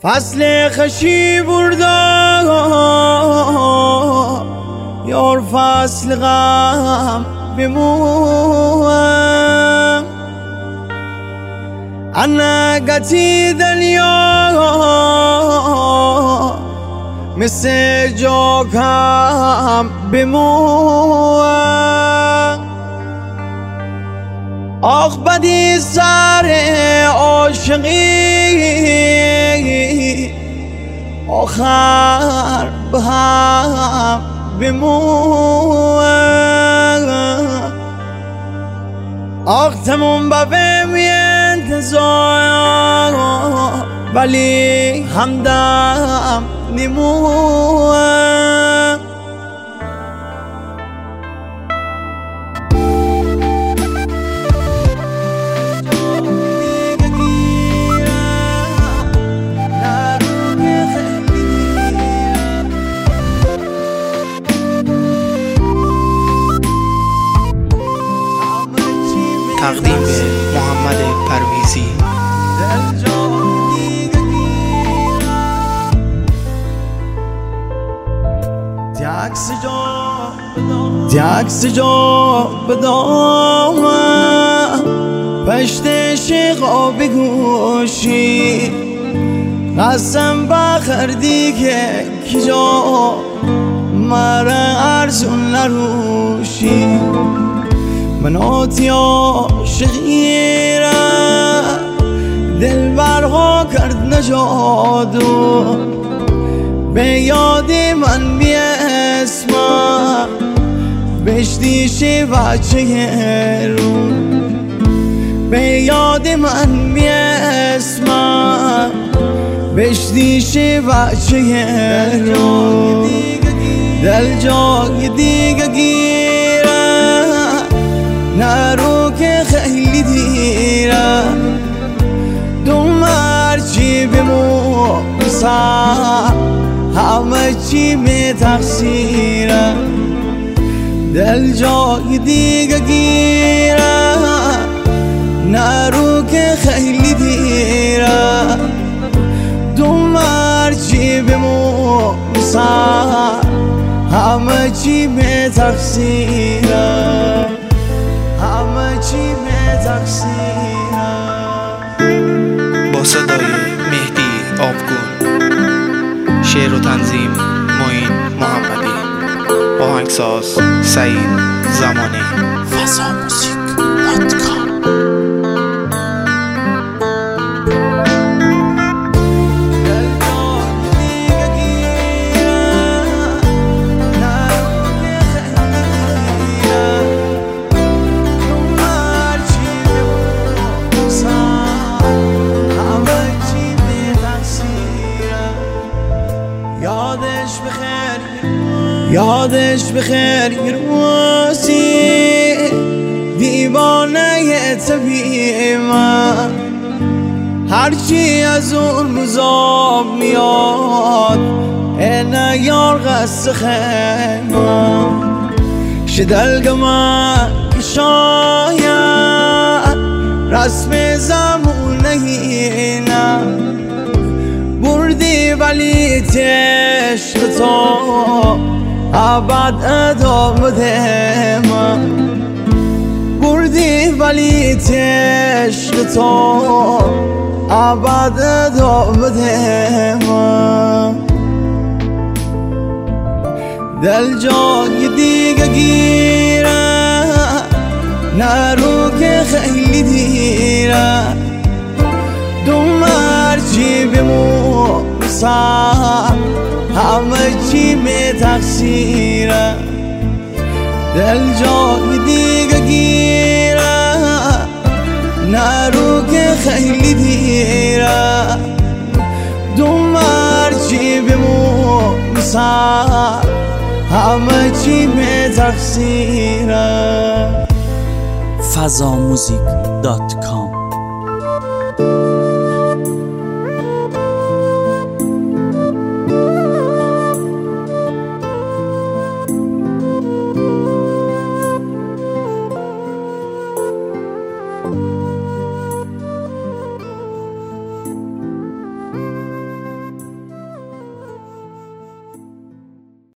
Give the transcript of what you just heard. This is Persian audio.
فصل خشی بردم یار فصل غم بموم انا قتی دنیا مثل جاکم بموم آخ بدی سر عاشقی آخر به هم بموم آخ تموم بفهمی انتظار ولی همدم نموم تقدیم به محمد پرویزی. عکس جا بدامم پشت شقا بگوشی قسم بخردی که کجا مرا ارزون نروشی من آتی عاشقی را دل برها کرد نجادو به یاد من بیاسم بشتیش بچه رو به یاد من بیاسم بشتیش بچه رو دل جای دیگه گیره نرو که خیلی دیره دومر چی بموسم همه چی می تقصیره دل جای دیگه گیره نرو که خیلی دیره دومر چی بموسم همه چی می تقصیره همه چی می تقصیره. با صدای مهدی آبگون، شعر و تنظیم معین محمدی، آهنگساز سعید زمانی. فضاموزیک.com یادش بخیر یه روزی دیوانه طبیعی من هرچی از اون روزا میاد اینه یار قصد خیمم شدلگمه که شاید رسم زمونه اینه بردی ولی عشق تو ابد ادامه ده من بردی ولی عشق تو ابد ادامه ده من دل جای دیگه گیره نرو که خیلی دیره دومر چی بموسم همه چی می تقصیره دل جای دیگه گیره نرو که خیلی دیره دومر چی بموسم همه چی می تقصیره. فضاموزیک.com